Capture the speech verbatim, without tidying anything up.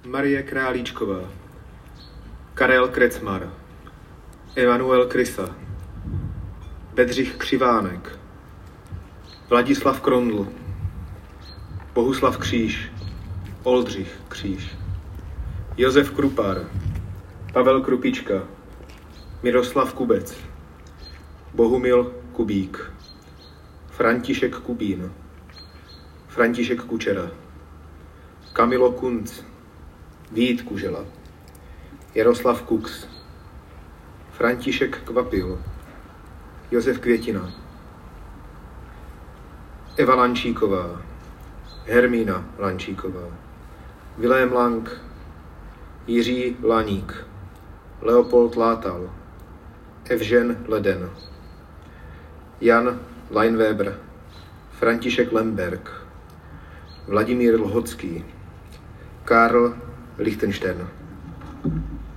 Marie Králíčková, Karel Krecmar, Emanuel Krysa, Bedřich Křivánek, Vladislav Krondl, Bohuslav Kříž, Oldřich Kříž, Josef Krupar, Pavel Krupička, Miroslav Kubec, Bohumil Kubík, František Kubín, František Kučera, Kamilo Kunc, Vít Kužela, Jaroslav Kux, František Kvapil, Josef Květina, Eva Lančíková, Hermína Lančíková, Vilém Lang, Jiří Laník, Leopold Látal, Evžen Leden, Jan Leinweber, František Lemberg, Vladimír Lhocký, Karl Lichtenstein.